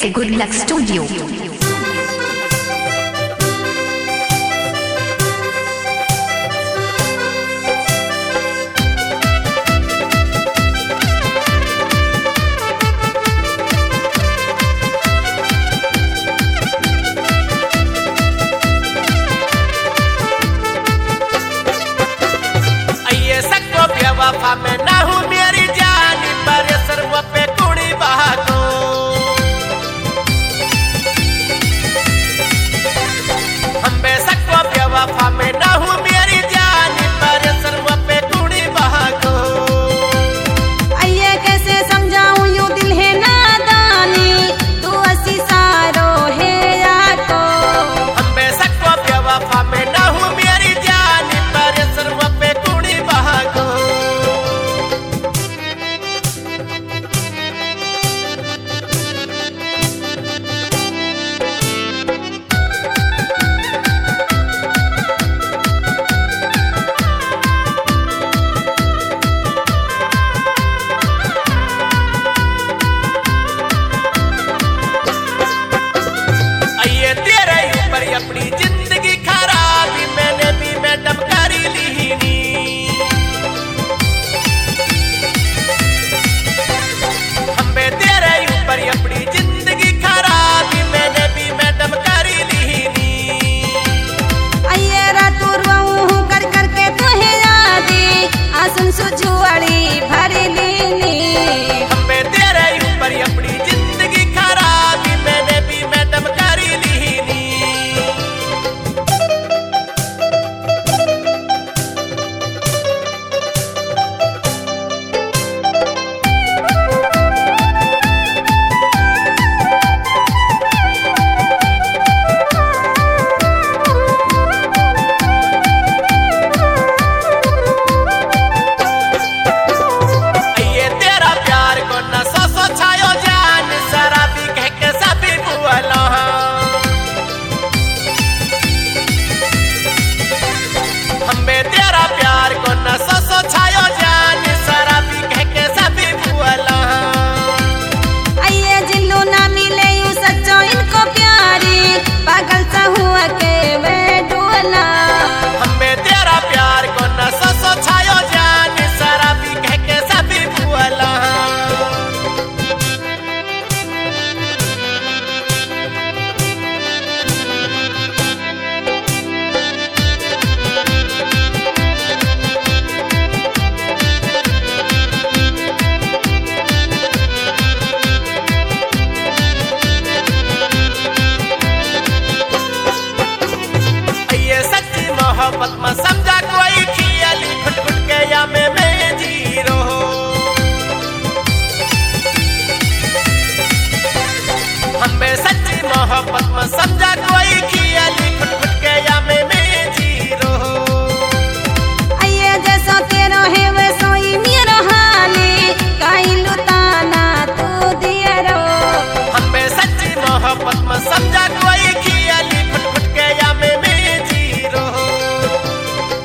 से good luck studio. वफा में ना हूँ मेरी जानी पर सर्व पे कुड़ी बहाको हम बेशक वो बेवफा में ना हूँ मेरी जानी पर सर्व पे कुड़ी बहाको आइए कैसे समझाऊं यूं दिल है नादानी तू असी सारो है याको हम बेशक वो बेवफा में ना हूँ मेरी जानी पर सर्व पे कुड़ी बहाको अपनी जिंदगी खराबी मैंने भी मैडम करी लीनी हम बे तेरे ऊपर अपनी जिंदगी खराबी मैंने भी मैडम करी लीनी आइए रातों रोऊं कर कर के तुहे यादी आंसू सुजुआड़ी भरी लीनी हम बे तेरे ऊपर अपनी जिंदगी खराबी मैंने भी मैडम करी लीनी मोहब्बत में समझा कोई खियाली खुट खुट के या मैं जी रहो हम बे सच्ची मोहब्बत में समझा कोई खियाली खुट खुट के या मैं जी रहो आइए जैसा तेरा है वैसा ही मेरा हाली काई लुटाना तू दिया रो हम बे सच्ची मोहब्बत में समझा कोई खियाली खुट खुट के या मैं जी रहो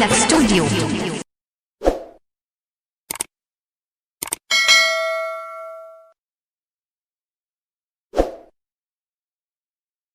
Studio.